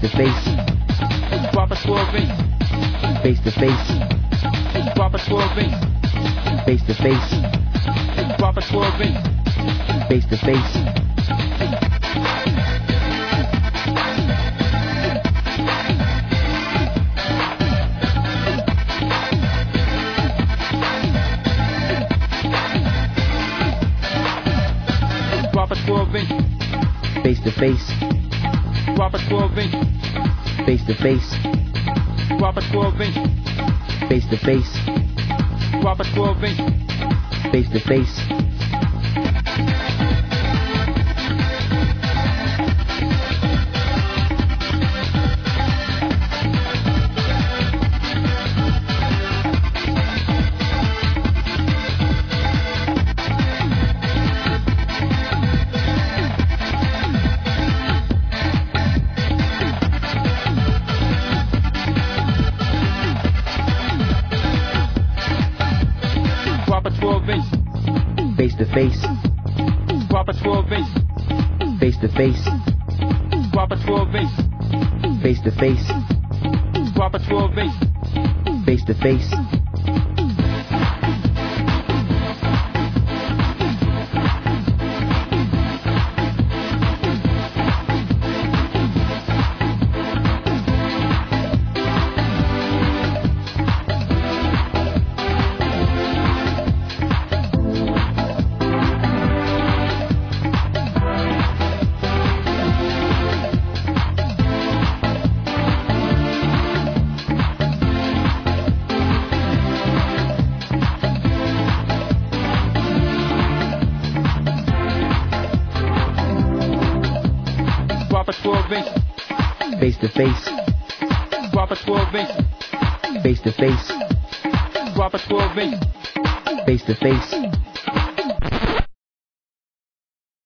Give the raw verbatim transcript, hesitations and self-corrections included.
to face, drop a twelve inch, face to face, drop a twelve inch, face to face, drop a twelve inch, face to face. drop a twelve inch, Face to face, drop a twelve inch, face to face, drop a twelve inch, face to face, drop a twelve inch, face to face. drop a twelve inch, Face to face, drop a twelve inch, face to face, drop a twelve inch, face to face, drop a twelve inch, face to face. drop a twelve inch, Face to face, drop a twelve inch, face to face, drop a twelve inch, face to face,